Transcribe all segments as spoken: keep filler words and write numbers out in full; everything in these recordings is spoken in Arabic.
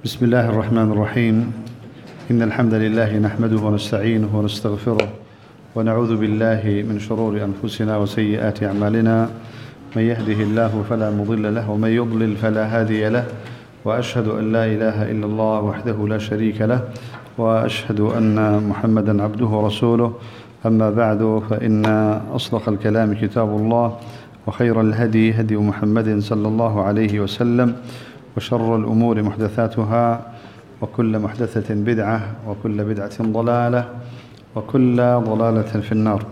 بسم الله الرحمن الرحيم. إن الحمد لله نحمده ونستعينه ونستغفره ونعوذ بالله من شرور أنفسنا وسيئات أعمالنا. من يهده الله فلا مضل له ومن يضلل فلا هادي له، وأشهد أن لا إله إلا الله وحده لا شريك له، وأشهد أن محمدا عبده ورسوله. أما بعد، فإن أصدق الكلام كتاب الله، وخير الهدي هدي محمد صلى الله عليه وسلم، وشر الأمور محدثاتها، وكل محدثة بدعة، وكل بدعة ضلالة، وكل ضلالة في النار.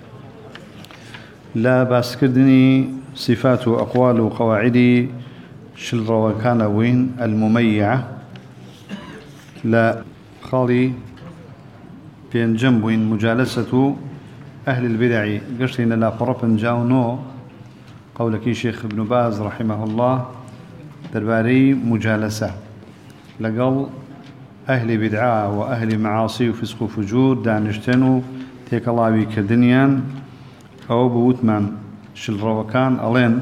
لا باس كردني صفات أقوال وقواعد شلر وكان وين المميعة لا خالي بين جنب وين مجالسة أهل البدع قشرين لا قرب جاونو قولك شيخ ابن باز رحمه الله درباري مجالسة لقل أهل بدعاء وأهل معاصي وفسق وفجور دانشتنو تيك الله بك دنيان أو بوتمان شل روكان ألين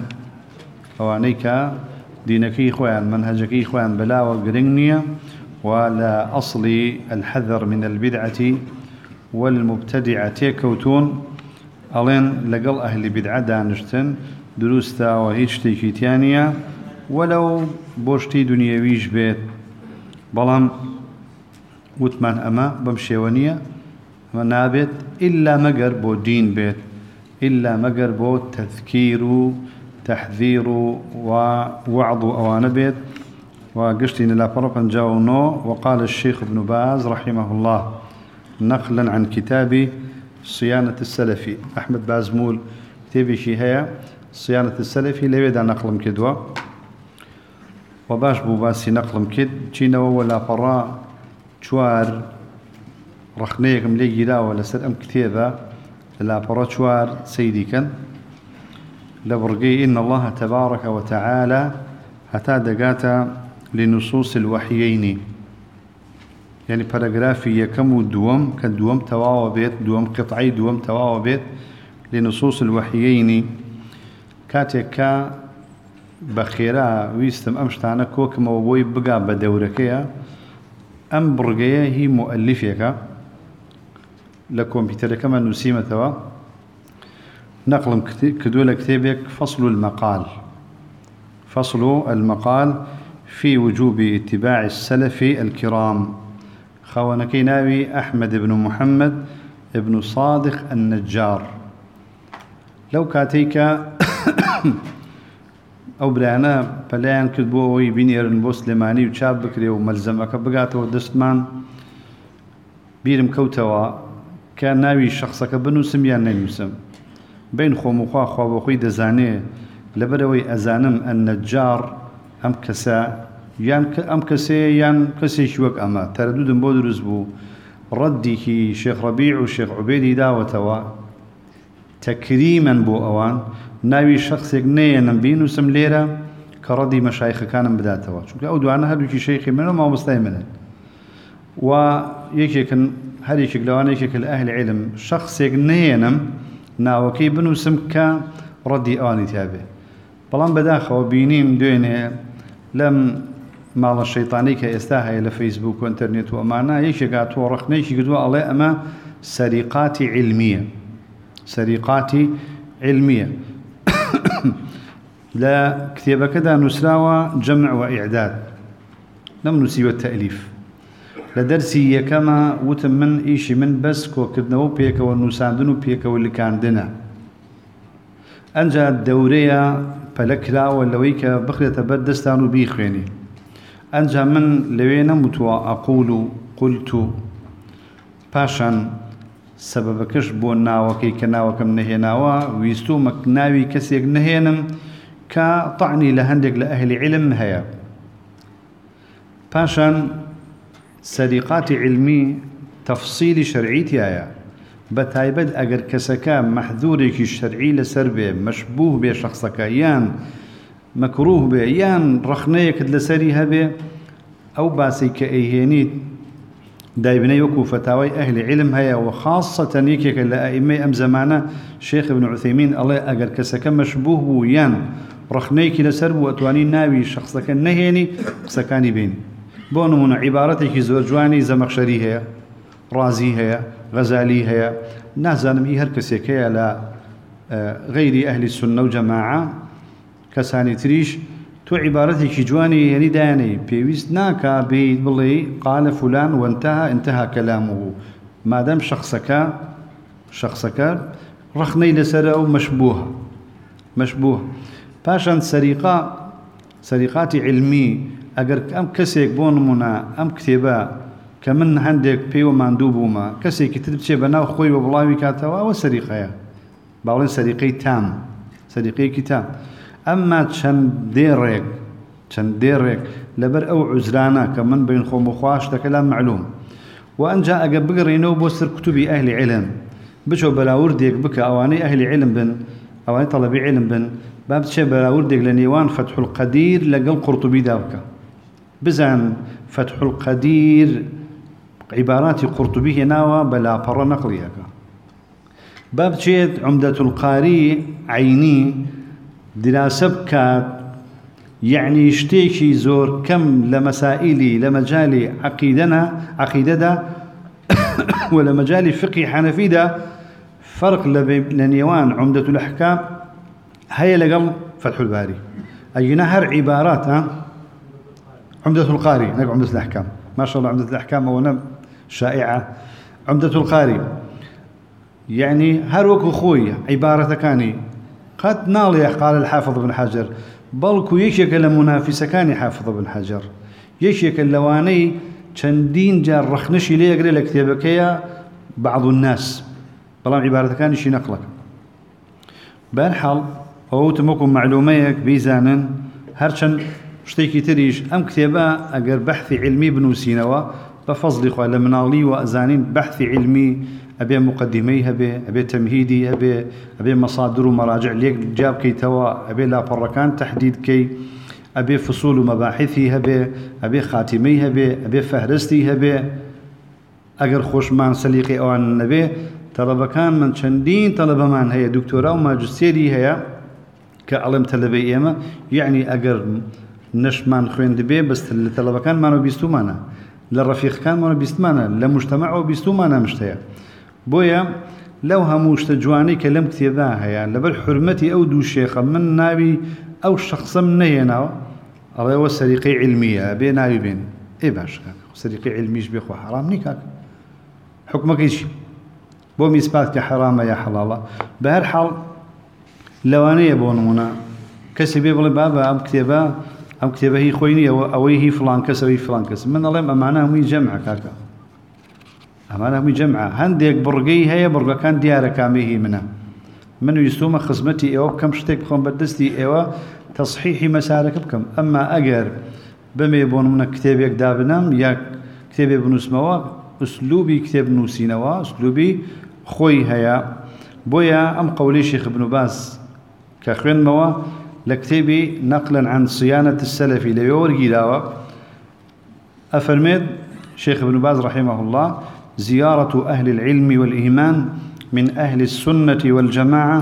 أوانيك دينكي إخوان منهجكي إخوان بلا وقرنية، ولا أصل الحذر من البدعة والمبتدعة تيكوتون ألين لقل أهل بدعاء دانشتن دروستا وهيشتي كيتانيا ولو بوشتي دنيويش بيت بلام وثمان أما بمشيوانية ونابت إلا مقر بو دين بيت، إلا مقر بو تذكير تحذير ووعظ أوان بيت. وقشتين لا فرقا جاونو. وقال الشيخ ابن باز رحمه الله نقلا عن كتاب صيانة السلفي، أحمد بازمول كتابي شيهايا صيانة السلفي ليبدا نقلم كدوة وباش بو باسي نقلم كد تشينا ولا فراء شوار رخنيكم لي لا ولا سلام كتابة لا فراء شوار سيدي كان لبرقي إن الله تبارك وتعالى حتى دقاتا لنصوص الوحيين، يعني باراجرافي يكم دوم كدوم تواو بيت دوم قطعي دوم تواو بيت لنصوص الوحيين كاتيكا بخيرا ويستم أمشتانا كوك موبوي بقى بدوركيا أم برقيا هي مؤلفيكا لكمبيوتر كما نسيمة توا نقلم كدولة كتابك فصل المقال فصل المقال في وجوب اتباع السلف الكرام خوانكي ناوي أحمد بن محمد ابن صادق النجار. لو كاتيكا أو برانا بلان كتبوه بينيرن بوسلماني وشاب بكري وملزمك بقاته ودستمان بيرم كوتوا كان ناوي شخصك بنو سميان نيوسم بين خو مخوا خو بخوي دزاني لبروي أزانم النجار أم كسا يان أم كسي يان كسي شوك أما تردد بودرز بو ردي شيخ ربيع وشيخ عبيدي داوتوا تكريما بو أوان ناوي شخص يقنية نبين وسم ليرة كردي مشايخ كان بداتوا شو أو دعنا هذا شيخي منه ما مستعي منه ويكيكن هذا يشك لو أنا يشك الأهل علم شخص يقنية نم ناوكي بنو سمك ردي آني تابه بلان بداخل وبينين دوينه لم مال الشيطاني كاستاها إلى فيسبوك وانترنت وأمانا يشك أتورق نيشك دوا الله أما سرقات علمية سرقات علمية لا كتابة كذا نسراوى جمع وإعداد لم نسيب التأليف لدرسي كما وتم من إيشي من بس كوكبناو بيك والنساندنو بيك واللي كان دنا أنجا الدورية فلكلا واللويك بخلة بدستانو بيخويني أنجا من لوينا متوا أقول قلت باشان سبب كش بونا وكي كناوكم نهيناوا ويستو مكناوي كسيك نهينم كطعني لهندق لأهل علم هيا باشان سرقات علمي تفصيل شرعيتي هيا بتايبد اگر كسكا محذورك الشرعي لسربه مشبوه بشخصك يان مكروه به يان رخنيك لسريها به او باسيك ايهينيت دايبني وكو فتاوي أهل علم هيا وخاصة يكيك الأئمة أم زمانه شيخ ابن عثيمين الله أجر كسك مشبوه ويان رخنيك لسرب وأتواني ناوي شخصك النهيني سكاني بين بونمون عبارتك زور جواني زمخشري هي رازي هي غزالي هي نازانم إيه هركسيك هي لا غير أهل السنة وجماعة كساني تريش تو عبارتك جواني يعني داني بيويست ناكا بيت بلي قال فلان وانتهى انتهى كلامه ما دام شخصك شخصك رخني لسره مشبوه مشبوه باشان سرقة سرقات علمي اگر ام كسيك بون منا ام كتابا كمن عندك بيو ماندوبوما كسيك كتب شي بناو خوي وبلاوي كاتوا وسرقه باولين سرقي تام سرقي كتاب اما چند ديرك چند ديرك لبر او عذرانا كمن بين خوم وخواش كلام معلوم وان جاء بقرينو بوسر كتبي اهل علم بشو بلاوردك بك اواني اهل علم بن اواني طلبي علم بن باب شي بلاوردك لنيوان فتح القدير لقل قرطبي دابك بزن فتح القدير عبارات قرطبي ناوى بلا بر نقليك باب شي عمدة القاري عيني دراسة بكات يعني اشتيكي زور كم لمسائلي لمجالي عقيدنا عقيدة ولا مجالي فقه حنفي ده فرق لنيوان عمدة الأحكام هي لقل فتح الباري أي نهر عبارات ها عمدة القاري نقول عمدة الأحكام ما شاء الله عمدة الأحكام هو شائعة عمدة القاري يعني هروك أخوي عبارة كاني قد نالي قال الحافظ بن حجر بلكو يشيك لمنافسة كان حافظ بن حجر يشيك اللواني چندين جار رخنشي ليه يقري لكتابك يا بعض الناس بلام عبارة كان يشي نقلك بالحال هو تمكن معلوميك بيزانا هرشن شتيكي تريش ام كتابا اقر بحثي علمي بنوسينوا بفضل خوالي منالي وازانين بحثي علمي أبي مقدمي أبي أبي تمهيدي أبي أبي مصادر ومراجع ليك جاب كي توا أبي لا بركان تحديد كي أبي فصول ومباحثي أبي أبي خاتمي أبي أبي فهرستي أبي أجر خوشمان سليقي أو النبي طلبة كان من شندين طلبة من هي دكتوراه وماجستيري هي كعلم طلبة إيما يعني أجر نشمان خوين دبي بس طلبة كان ما نبيستو مانا للرفيق كان ما نبيست مانا لمجتمعه بيستو مانا مشتيا بويا لو هموش تجواني كلام كتابها يعني لبر حرمتي أو دو شيخ من نابي أو شخص من هنا الله هو سرقي علمية بين نابي بين إيه باش سرقي علميش بيخو حرام نيكاك حكمك إيش بو ميسبات كحرام يا حلالة بهالحال لوانية بونمونا كسبي بلي بابا أم كتابها أم كتابها هي خويني أو هي فلان كسر هي فلان كسر من الله معناه مي جمع كاكا أمانة مي جمعة هنديك برقي هي برقا كان ديارة كاميه منها منو يستوما خصمتي إيوه بكم شتيك بكم بدستي إيوه تصحيحي مسارك بكم أما أجر بما يبون من كتابك دابنام يا كتاب ابن اسموا أسلوبي كتاب نوسينوا أسلوبي خوي هيا بويا أم قولي شيخ ابن باز كخوين موا لكتابي نقلا عن صيانة السلفي ليورجي داوا أفرميد شيخ ابن باز رحمه الله زيارة أهل العلم والإيمان من أهل السنة والجماعة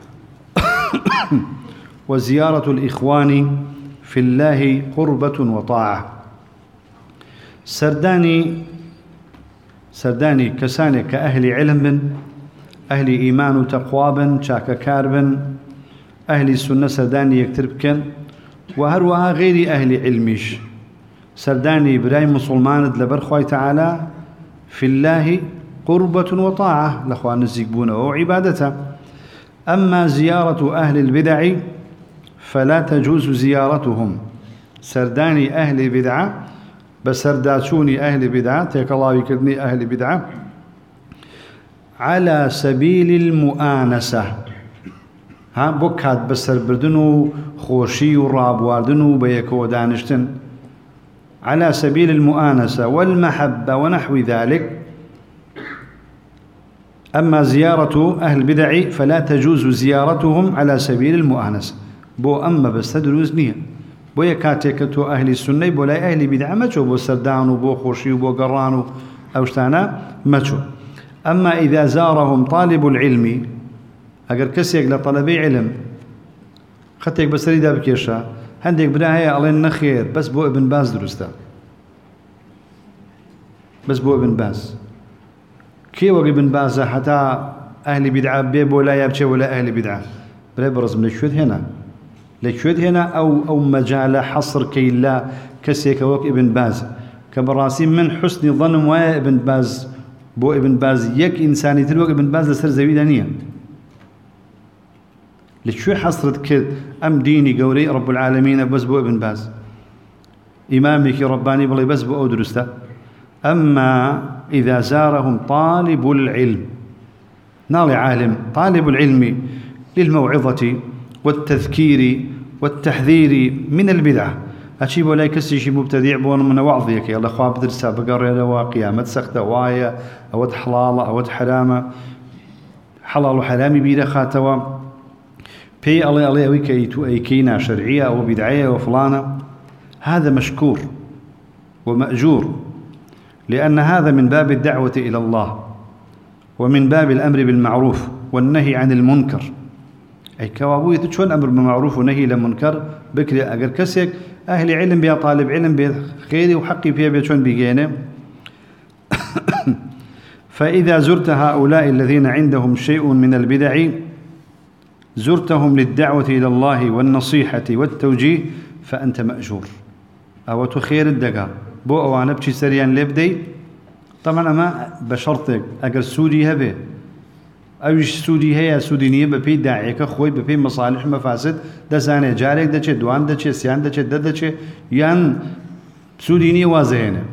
وزيارة الإخوان في الله قربة وطاعة سرداني سرداني كساني كأهل علم أهل إيمان وتقوى شاك كارب أهل السنة سرداني يكتربكن وهروها غير أهل علمش سرداني براي مسلمان لبر خوي تعالى في الله قربة وطاعة لأخوان الزيقبون وعبادته أما زيارة أهل البدع فلا تجوز زيارتهم سرداني أهل بدعة بسرداتوني أهل بدعة تيك الله يكدني أهل بدعة على سبيل المؤانسة ها بوكات بسر بردنو خوشي وراب واردنو بيكو دانشتن على سبيل المؤانسة والمحبة ونحو ذلك أما زيارة أهل البدع فلا تجوز زيارتهم على سبيل المؤانسة بو أما بستدروز نية بو يكاتيكتو أهل السنة بو لا أهل بدع ماتشو بو سردان وبو خوشي وبو قران أوشتانا ماتشو أما إذا زارهم طالب العلم أقر كسيك لطلبي علم خطيك بسري دا بكيشا هنديك بدا هي الله نخير بس بو ابن باز درستا بس بو ابن باز كي وقت ابن باز حتى أهل بدعة بيبو لا يبشي ولا أهل بدعة بلا برزم لشوت هنا لشوت هنا أو أو مجال حصر كي لا كسيك وقت ابن باز كبراسي من حسن ظن ويا ابن باز بو ابن باز يك إنساني تلوك ابن باز لسر زوي دانية لشو حصرت كد أم ديني قولي رب العالمين بس بو ابن باز إمامك رباني بلي بس بو أودرسته أما إذا زارهم طالب العلم نالي عالم طالب العلم للموعظة والتذكير والتحذير من البدعة أشيب ولا يكسي شي مبتدع بون من وعظيك يلا خواب درسها بقرر لوا قيامة سخته وايا أو حلالة أو حرامة حلال وحرامي بيدا خاتوا بي الله الله ويكيتو أي كينا شرعية أو بدعية وفلانة هذا مشكور ومأجور لأن هذا من باب الدعوة إلى الله ومن باب الأمر بالمعروف والنهي عن المنكر أي كوابوية شون أمر بالمعروف ونهي للمنكر بكري أجر كسيك أهل علم بيا طالب علم بيا خيري وحقي بيا بيا شون بيجينا فإذا زرت هؤلاء الذين عندهم شيء من البدع زرتهم للدعوة إلى الله والنصيحة والتوجيه فأنت مأجور أو تخير الدقاء بو أوانا بشي سريان لبدي طبعا ما بشرطك أجر سودي هبه أوش سودي هي سودينية ببي داعيك خوي ببي مصالح مفاسد دزانه جارك دچه دوان دچه سيان دچه دد دچه يان سودينية واضحة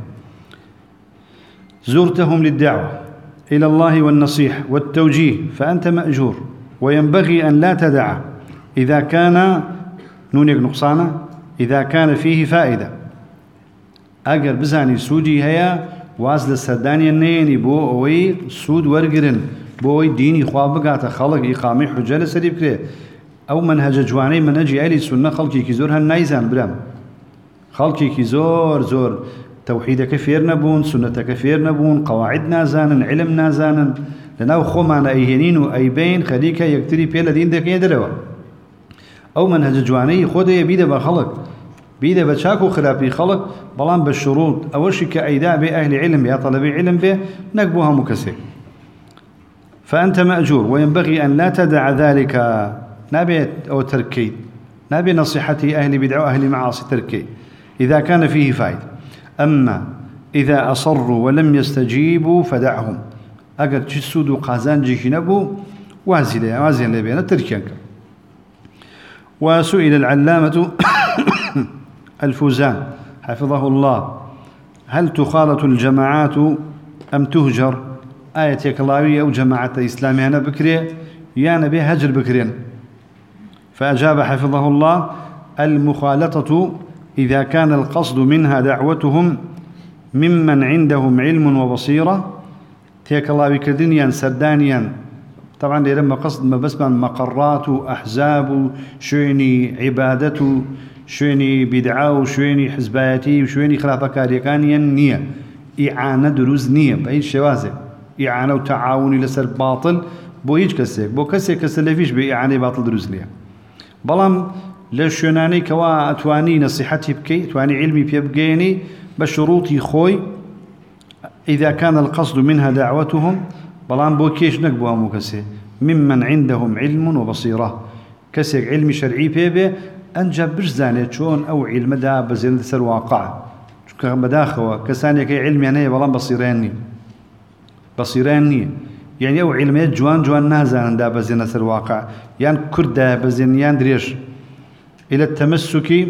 زرتهم للدعوة إلى الله والنصيحة والتوجيه فأنت مأجور وينبغي أن لا تدع إذا كان نونك نقصانه إذا كان فيه فائدة أجر بزاني سودي هيا واز للسرداني النيني بو أوي سود ورقرن بو أوي ديني خوابقات خلق إقامي حجة لسريب كريه أو منهج جواني منهجي أهل السنة خلقي كي زور هالنايزان برام خلقي كي زور زور توحيد كفير نبون سنة كفير نبون قواعد نازانا علم نازانا لناو خومانا أيهنين وأيبين خليك يكتري بيلا دين دك يدروا أو منهج جواني خود يبيد بخلق بيد بتشاكو خلافي خلق بلان بالشروط أول شيء كأيداء بأهل علم يا طلبي علم به نقبوها مكسر فأنت مأجور وينبغي أن لا تدع ذلك نبي أو تركي نبي نصيحة أهل بدع وأهل معاصي تركي إذا كان فيه فائدة أما إذا أصروا ولم يستجيبوا فدعهم أجر تشسود قازان جيشنبو وازلة وازلة بين التركيان. وسئل العلامة الفوزان حفظه الله هل تخالط الجماعات أم تهجر آية كلاوية أو جماعة إسلامية أنا بكري يا نبي هجر بكرين فأجاب حفظه الله المخالطة إذا كان القصد منها دعوتهم ممن عندهم علم وبصيرة تيكلاوي كدنيا سردانيا طبعا لما قصد ما بس من مقرات أحزاب شويني عبادته شويني بدعاء وشويني حزباتي وشويني خلافة كاريكانيا نية إعانة دروز نية بأي شوازة إعانة وتعاوني لسر باطل بو هيج كسيك بو كسيك كسلفيش بإعانة باطل دروز نية بلام لشوناني كوا أتواني نصيحتي بكي أتواني علمي بيبقيني بشروطي خوي إذا كان القصد منها دعوتهم بلان بو كيش نقبوها مكسي ممن عندهم علم وبصيرة كسيك علمي شرعي بيبي أنجب برزاني شون أو علم دا بزين سر واقع بداخوا كساني كي علمي يعني بلان بصيراني بصيراني يعني أو علميات جوان جوان نازان دا بزين سر واقع يعني كردا بزين يعني دريش إلى التمسك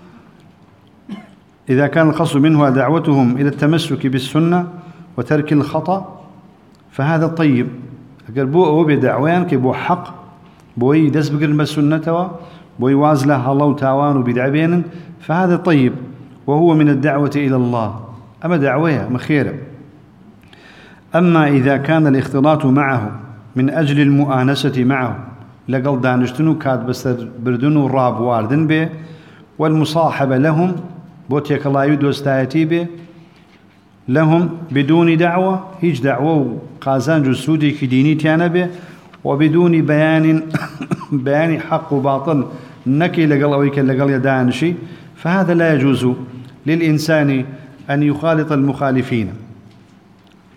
إذا كان القصد منه دعوتهم إلى التمسك بالسنة وترك الخطأ فهذا طيب أقربوا أو بدعوان كيبو حق بوي دس بقرن بالسنة بوي وازله الله تعوان وبدعبين فهذا طيب وهو من الدعوة إلى الله أما دعوية مخيرة. أما إذا كان الاختلاط معه من أجل المؤانسة معه لقل دانشتنو كاد بسر بردنو راب واردن به والمصاحبة لهم بوتيك الله يدو استايتي به لهم بدون دعوة هيج دعوة قازان جسودي كديني تيانا به وبدون بيان بيان حق وباطل نكي لقل أويك لقل يدانشي فهذا لا يجوز للإنسان أن يخالط المخالفين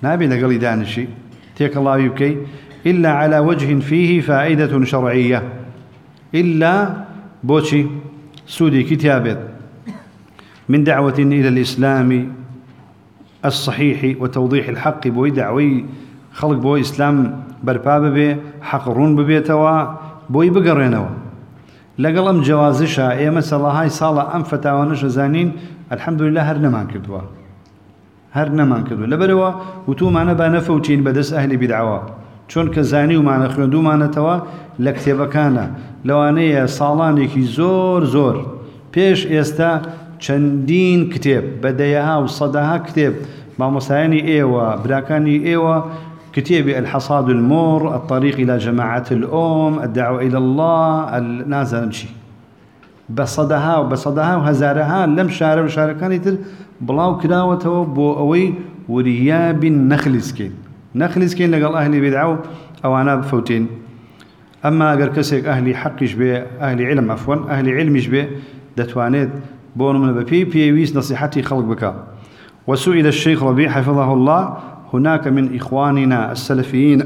نابي لقلي دانشي تيك الله يبكي إلا على وجه فيه فائدة شرعية إلا بوشي سودي كتابت من دعوة إلى الإسلام الصحيح وتوضيح الحق بوي دعوي خلق بوي إسلام برباب بي حقرون ببيتوا بوي بقرينوا لقل أم جوازشها إيه مثلا هاي صالة أم فتاوانش زانين الحمد لله هر نمان كدوا هر نمان كدوا لبروا وتو معنا بانفوتين بدس أهلي بدعوا چون كزاني ومعنا خيوندو معنا توا لكتبا كان لوانية صالاني كي زور زور بيش إستا چندين كتاب بدايها وصداها كتاب مع مسايني إيوة براكاني إيوة كتاب الحصاد المر الطريق إلى جماعة الأم الدعوة إلى الله النازل نمشي بصداها وبصداها وهزارها لم شارع وشاركاني تر بلاو كداوته بو أوي ورياب النخل سكين نخل سكين لقال أهلي بدعو أو أنا بفوتين أما أجر كسيك أهلي حقش به أهلي علم عفوا أهلي علمش به دتوانيت بون من ببي بيويس نصيحتي خلق بك. وسئل الشيخ ربيع حفظه الله هناك من إخواننا السلفيين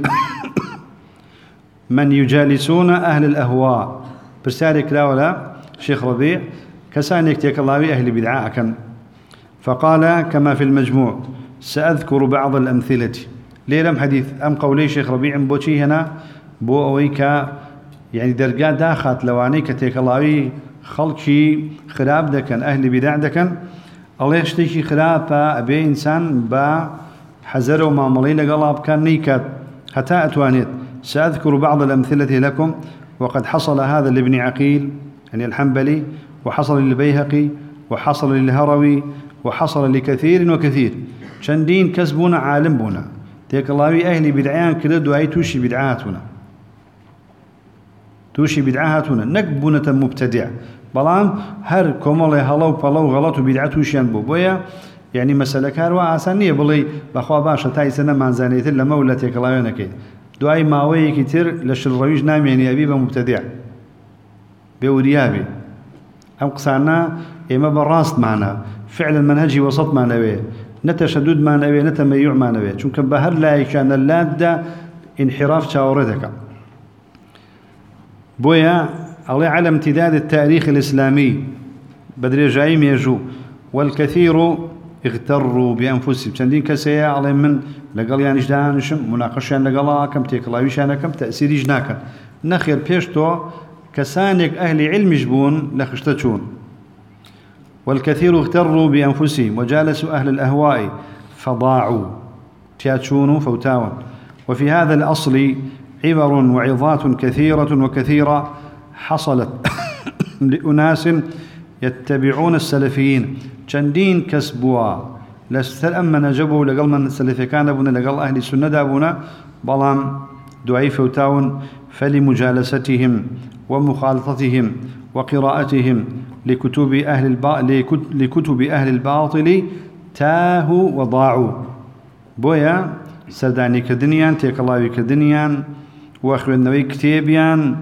من يجالسون أهل الأهواء برسالك لا ولا شيخ ربيع كسانك تيك الله أهل بدعاء كان فقال كما في المجموع سأذكر بعض الأمثلة ليلم حديث أم قولي شيخ ربيع بوشي هنا بو أويكا يعني درجات داخت لوانيك تيك الله خلقي خراب دكن أهل بدع دكن الله يشتكي خرابا أبي إنسان با حزر ومعاملي لقلاب كان نيكات حتى أتوانيت. سأذكر بعض الأمثلة لكم وقد حصل هذا لابن عقيل يعني الحنبلي وحصل للبيهقي وحصل للهروي وحصل لكثير وكثير شندين كسبونا عالم بنا تيك الله أهل بدعيان كده دعاي توشي بدعاتنا توشي بدعاتنا نقبونة مبتدع بلان هر كومالي هلو بلو غلط وبدعتوشيان بو بويا يعني مسألة كاروا آسانية بلي بخوا باشا تاي سنة مانزانيتر لما ولا تيك الله ينكي دعاي ماوي كتير لشرويج نام يعني أبيبا مبتدع بوريابي أم قصانا إما براست معنا فعلا منهجي وسط معنا بيه نتشدد معنا بيه نتميع معنا بيه چونك بهر لا كان اللادة انحراف شاوردك بويا الله على امتداد التاريخ الإسلامي بدري جايم يجو والكثير اغتروا بأنفسهم شندين كسيا على من لقال يعني جدانشم مناقشة لقلا كم تيكلاويش أنا كم تأثير جناك نخير بيشتو كسانك أهل علم جبون لخشتشون والكثير اغتروا بأنفسهم وجالسوا أهل الأهواء فضاعوا تياتشونوا فوتاوا. وفي هذا الأصل عبر وعظات كثيرة وكثيرة حصلت لأناس يتبعون السلفيين شندين كسبوا لستلأم نجبوا لقل من السلفي كان أبونا لقل أهل السنة دابونا بلام دعي فوتاون فلمجالستهم ومخالطتهم وقراءتهم لكتب أهل الباطل لكتب أهل الباطل تاهوا وضاعوا بويا سرداني كدنيان تيكلاوي كدنيان واخوين نوي كتابيان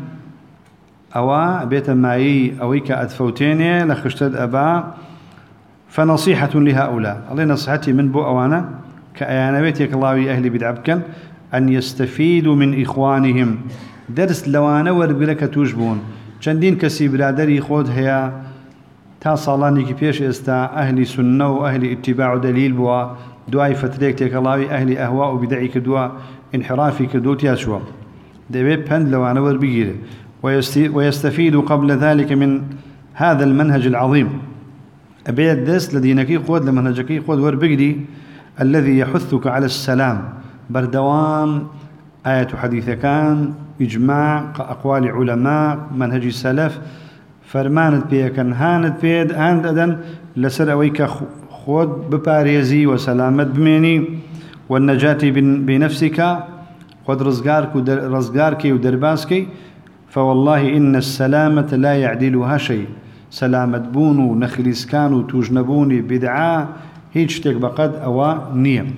أوا بيت ماي أويك أدفوتيني لخشتد أبا. فنصيحة لهؤلاء الله نصيحتي من بو أوانا كأيانا بيتك الله أهل بدعبكن أن يستفيدوا من إخوانهم درس لوانا وربلك توجبون چندين كسي برادري خود هيا تا صالاني كي بيش استا أهل سنة وأهل اتباع دليل بوا دعاي فتريك تيك الله أهل أهواء وبدعي كدوا انحرافي كدو تياشوا دبي بند لوانا وربيجيره ويستفيد قبل ذلك من هذا المنهج العظيم أبي الدرس الذي نكي قود لمنهجكي قود وربقدي الذي يحثك على السلام بردوام آية حديث كان إجماع أقوال علماء منهج السلف فرمانت بيكن هانت بيد هاند أدن لسر أويك خود بباريزي وسلامت بميني والنجاة بنفسك خود رزقارك ورزقارك ودرباسك فوالله إن السلامة لا يعدلها شيء سلامة بونو نخليسكانو توجنبوني بدعاء هيج تك بقد أوا نيم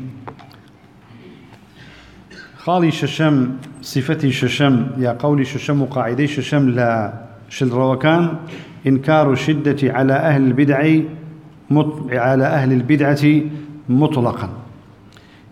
خالي ششم صفتي ششم يا قولي ششم وقاعدي ششم لا شل روكان إنكار الشدة على أهل البدع مط... على أهل البدعة مطلقا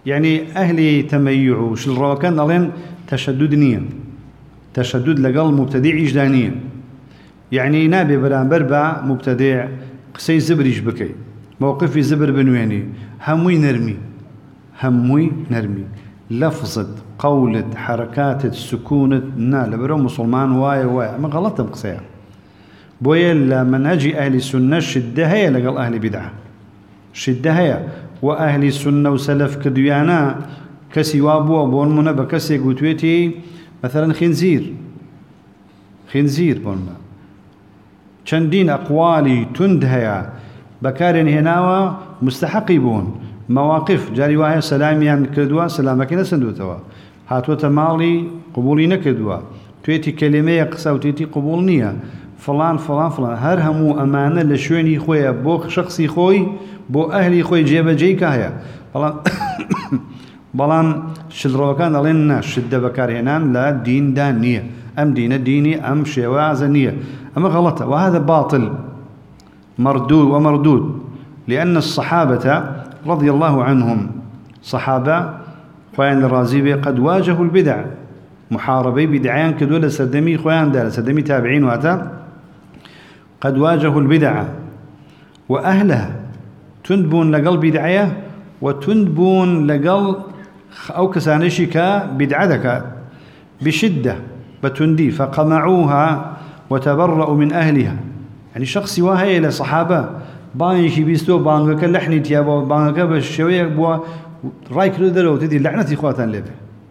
يعني أهل تميع شل روكان ألين تشدد نية تشدد لقل مبتدع إجدانية يعني نابي برانبر با مبتدع قسي زبريش بكي موقفي زبر بنويني هموي نرمي هموي نرمي لفظة قولة حركات سكونة نا لبرو مسلمان واي واي ما غلط بقسيها بويا منهج أهل السنة شدة هي لقل أهل بدعة شدة هي وأهل السنة وسلف كديانا كسي وابو بون منا بكسي قوتويتي مثلا خنزير خنزير بوننا چندين أقوالي تند هيا بكارن هناوا مستحقبون مواقف جاري واحد سلاميان كدوا سلامك نسندوتوا هاتوتا مالي قبولي نكدوا تويتي كلمة قصوتيتي قبول نية فلان فلان فلان هر همو أمانة لشويني خويا بو شخصي خوي بو أهلي خوي جيبا جيكا هيا بلان بلان شلروكان لنا شد بكار هنان لا دين دانية أم دين الديني أم شوازنية أما غلطة وهذا باطل مردود ومردود لأن الصحابة رضي الله عنهم صحابة خوان الرازي قد واجهوا البدع محاربي بدعيان كدول سردمي خوان دار سردمي تابعين واتا قد واجهوا البدع وأهلها تندبون لقل بدعية وتندبون لقل أو كسانشك بدعتك بشدة بتندي فقمعوها وتبرأوا من أهلها يعني شخص واهي إلى صحابة بانشي بيستو بانغك لحني تيابا بانغك بالشوية بوا رايك لدرو تدي لعنتي إخواتان لبه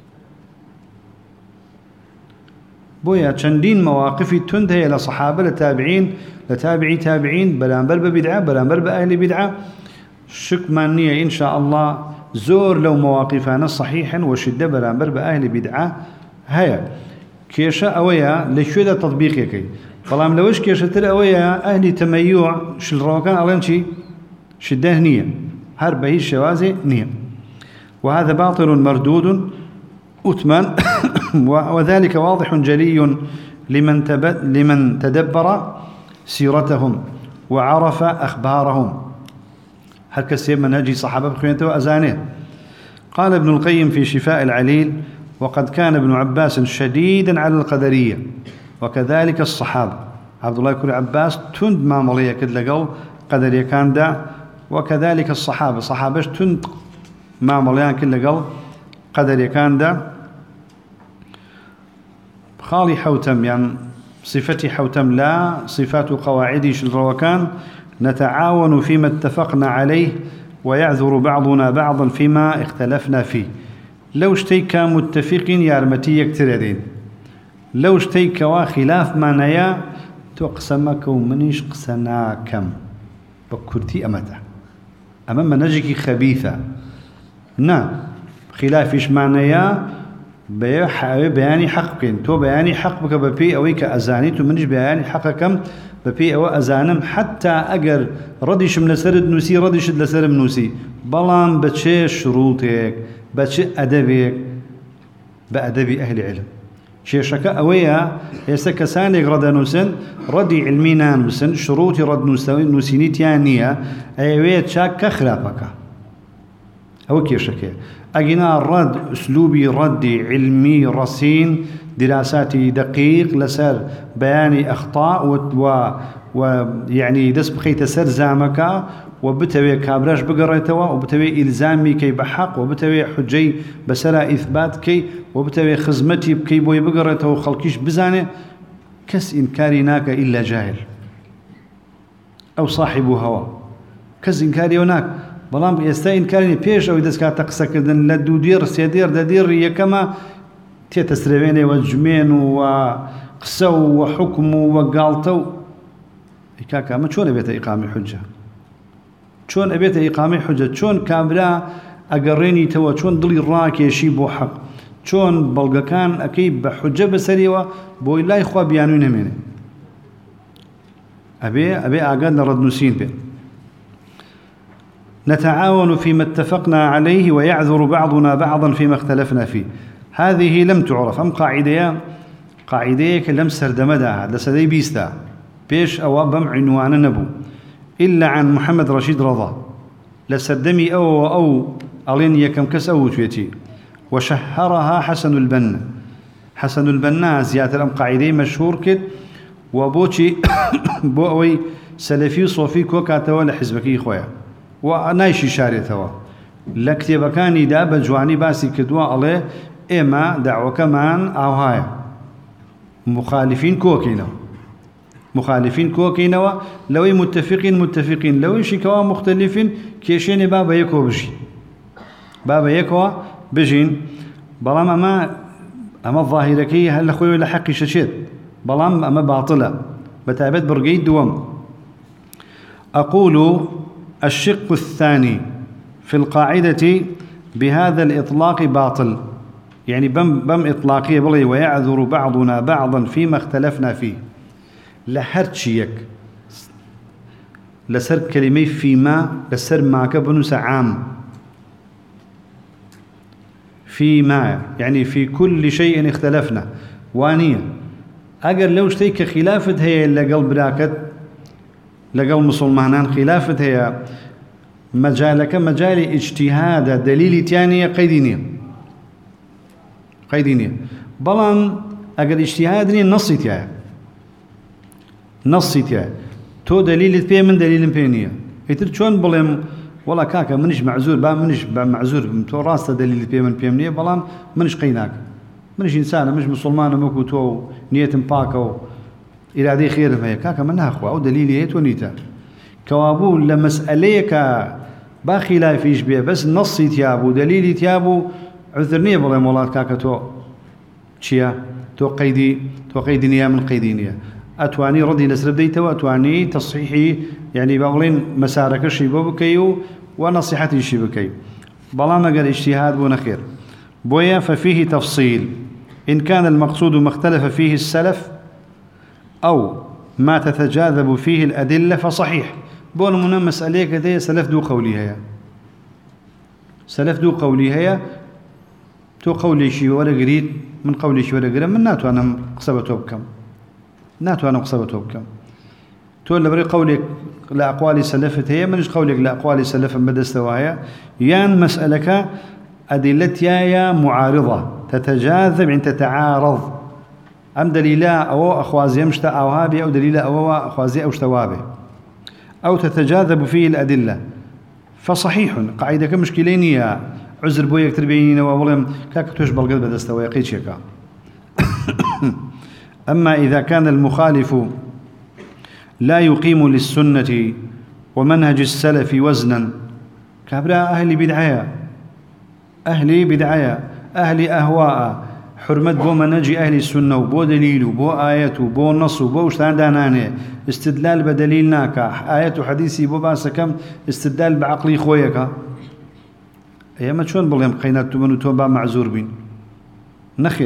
بويا چندين مواقفي تندهي إلى صحابة لتابعين لتابعي تابعين بلانبر ببدعة بلانبر بأهل بدعة شك مانية إن شاء الله زور لو مواقفنا صحيحا وشدة بلانبر بأهل بدعة هيا كيشا أويا لشوية تطبيقيكي فلام لوش كيشا تر أويا أهل تميع شل روكان ألين شي شده نية هربه الشوازي نية وهذا باطل مردود أثمن وذلك واضح جلي لمن, لمن تدبر سيرتهم وعرف أخبارهم هل كسيب منهجي صحابة بخوينته وأزانيه قال ابن القيم في شفاء العليل وقد كان ابن عباس شديدا على القدرية وكذلك الصحابة عبد الله كل عباس تند ما مليه كد لقل قدرية كان دا وكذلك الصحابة صحابة تند ما مليان كد لقل قدرية كان دا خالي حوتم يعني صفتي حوتم لا صفات قواعدي شلروكان نتعاون فيما اتفقنا عليه ويعذر بعضنا بعضا فيما اختلفنا فيه لو اشتيك متفقين يارمتي يكتردين لو اشتيك وخلاف ما نيا تقسمك ومنيش قسناكم بكرتي أمته أمام نجيك خبيثة نعم خلافش معنايا بياني حقك تو بياني حقك ببي أويك أزاني تو منش بياني حقكم ببي أو أزانم حتى أجر رديش من سرد نوسي رديش لسرد نوسي بلان بتشي شروطك بتشي أدبك بأدب أهل علم شيء شكا أويا يسكسانك رد نوسن ردي علمينا نوسن شروطي رد نوسن نوسينيتيانية أيوية شاك خلافك أو كي شكا أجنا الرد أسلوبي ردي علمي رصين دراساتي دقيق لسر بياني أخطاء و ويعني دس بخيت سر زامك وبتوي كابراش بقريتوا وبتوي إلزامي كي بحق وبتوي حجي بسرا إثبات كي وبتوي خزمتي بكي بوي بقريتوا خلقيش بزانه كس إنكاري ناك إلا جاهل أو صاحب هوا كس إنكاري هناك بلام يستا إنكاري بيش أو إذا كانت تقسكدن لدو دير سيدير دير يكما تيتسربين وجمين وقسو وحكم وقالتو إكاكا ما شون أبيت إقامة حجة شون أبيت إقامة حجة شون كابرا أقريني توا شون ضلي الراكي يشيبو حق شون بلغا كان أكيد بحجة بسريوة بو إلا إخوة بيانون هميني أبي أبي أقاد نرد نسين به نتعاون فيما اتفقنا عليه ويعذر بعضنا بعضا فيما اختلفنا فيه هذه لم تعرف أم قاعدة قاعدة لم سردمدها لسدي بيستا بيش أو بم عنوان نبو إلا عن محمد رشيد رضا لسردمي أو أو ألين يكم كس أوتويتي. وشهرها حسن البنا حسن البنا زيادة أم قاعدة مشهور كد وبوشي بوأوي سلفي صوفي كوكاتوا لحزبكي خويا ونايشي شاريتوا لكتب كاني دا بجواني باسي كدوا عليه إما دعوة كمان أو هاي مخالفين كوكينا مخالفين كوكينا لو متفقين متفقين لو شكوا مختلفين كيشين بابا يكو بجي بابا يكو بجين بلام أما أما الظاهرة كي هل أخوي لحق ششيت بلام أما باطلة بتابت برقي دوم. أقول الشق الثاني في القاعدة بهذا الإطلاق باطل يعني بم, بم إطلاقية بلي ويعذر بعضنا بعضا فيما اختلفنا فيه لحرشيك لسر كلمة فيما لسر ما كبنس عام فيما يعني في كل شيء اختلفنا وانية أجر لو اشتيك خلافة هي اللي قلب راكت لقل مسلمانان خلافة هي مجالك مجال اجتهاد دليل تانية قيدينية قيدينية بلان أجر اجتهادني نصي تيا نصي تيا تو دليل بي من دليل بينية يتر شون بلهم والله كاكا منش معذور با منش با معذور تو راسته دليل بي من بيمنية بلان منش قيناك منش إنسان مش مسلمان مكو تو نية باكو إرادي خير فهي كاكا منها أخوة أو دليلي هي تونيتا كوابو لمسأليك باخلاف فيش بيه بس نصي تيابو دليلي تيابو عذرني بالله مولات كاكا تو تشيا تو قيدي تو قيدينيا من قيدينيا أتواني ردي لسرب ديتا وأتواني تصحيحي يعني بقولين مسارك الشيبو بكيو ونصيحتي الشيبو بكيو بلا ما قال اجتهاد بون خير بويا ففيه تفصيل إن كان المقصود ما اختلف فيه السلف أو ما تتجاذب فيه الأدلة فصحيح بون منا مسألة كذا سلف دو قولي هيا سلف دو قولي هيا تو قولي شي ولا قريد من قولي شي ولا قريد من ناتو أنا قصبته بكم ناتو أنا قصبته بكم تو اللي بري قولك لأقوال سلفت هي منش قولك لأقوال سلف بدست وهي يان مسألك أدلتها معارضة تتجاذب عند تتعارض أم دليلا أو أخوازي مشتا أو هابي أو دليلا أو أخوازي أو شتوابي أو تتجاذب فيه الأدلة فصحيح قاعدة مشكلين يا عذر بويا كتر بينينا وولم كاك تشبه القلب دستوى يقيتشيكا أما إذا كان المخالف لا يقيم للسنة ومنهج السلف وزنا كابرا أهل بدعية أهل بدعية أهل أهواء حرمة بو منهج أهل السنة وبو دليل وبو آية وبو نص وبو اشتان داناني استدلال بدليل ناكا آية وحديثي بو باسا كم استدلال بعقلي خويكا أيما شون بلهم قينات تبنو توبا معزور بين نخير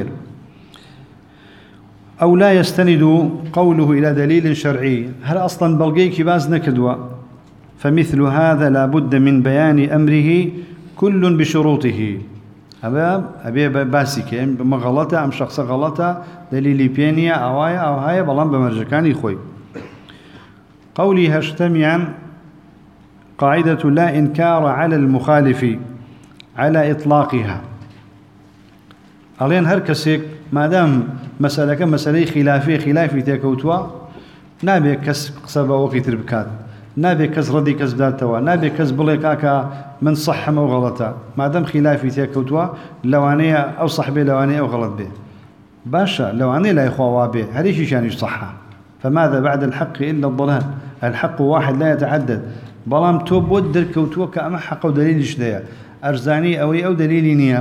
أو لا يستند قوله إلى دليل شرعي هل أصلا بلقيك باز نكدوا فمثل هذا لا بد من بيان أمره كل بشروطه أبا أبي باسك ما غلطة أم شخص غلطة دليل بينيا أو هاي أو هاي بلان بمرجكاني خوي قولي هشتمعا قاعدة لا إنكار على المخالف على إطلاقها ألين هركسك ما دام مسألة كمسألة خلافية خلافي تكوتوا نابي كس قصبة وقي تربكات نابي كس ردي كس داتوا نابي كس بليكاكا من صح أو غلطة ما دام خلافي تكوتوا لوانية أو صحبي لوانية أو غلط به باشا لوانية لا يخوا به هذه شيء شان يصحها فماذا بعد الحق إلا الضلال الحق واحد لا يتعدد بلام توب ودر كوتوا كأما حق ودليل شديا أرزاني أو أو دليل نيا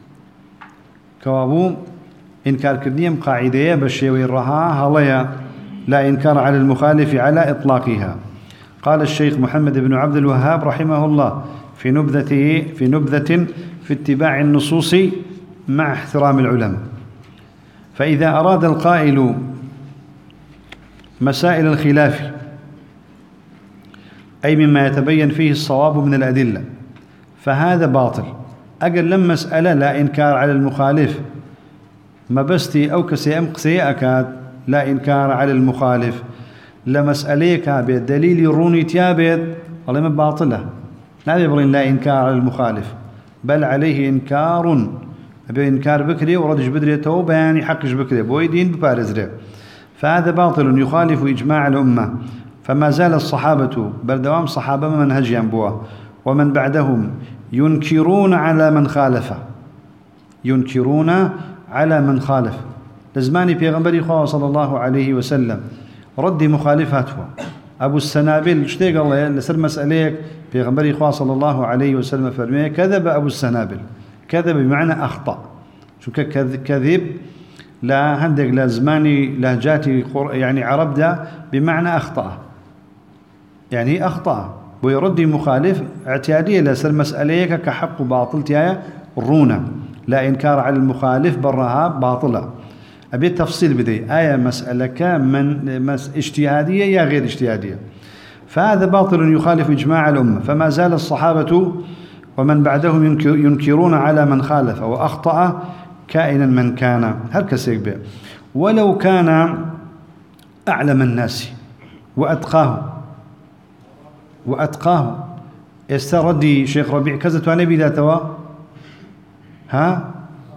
كوابو إنكار كرديم قاعدة بشيوي الرها هليا لا إنكار على المخالف على إطلاقها. قال الشيخ محمد بن عبد الوهاب رحمه الله في نبذته في نبذة في اتباع النصوص مع احترام العلماء فإذا أراد القائل مسائل الخلاف أي مما يتبين فيه الصواب من الأدلة فهذا باطل أقل لما مسألة لا إنكار على المخالف ما بستي أو كسي أم قسي أكاد لا إنكار على المخالف لمسألة كابيت دليل روني تيابيت والله ما باطلة لا يبغين لا إنكار على المخالف بل عليه إنكار بإنكار بكري وردش بدريته بياني حقش بكري بويدين ببارزره. فهذا باطل يخالف إجماع الأمة. فما زال الصحابة بل دوام صحابة منهج ينبوه ومن بعدهم ينكرون على من خالفه ينكرون على من خالف. لزماني بيغنبري خواه صلى الله عليه وسلم ردي مخالفاته أبو السنابل اشتيق الله لسر مسأليك بيغنبري خواه صلى الله عليه وسلم فرميه كذب أبو السنابل. كذب بمعنى أخطأ. شو كذب لا هندق لزماني لهجاتي يعني عرب ده بمعنى أخطأ يعني أخطأ ويردي مخالف اعتيادية لسر مسأليك كحق باطل تيايا رونة لا إنكار على المخالف برها باطلة. أبي التفصيل بدي آية مسألة من مس اجتهادية يا غير اجتهادية. فهذا باطل يخالف إجماع الأمة. فما زال الصحابة ومن بعدهم ينكرون على من خالف وأخطأ كائنا من كان هركس يكبه ولو كان أعلم الناس وأتقاه وأتقاه استردي شيخ ربيع كذا تواني بذاتوا ها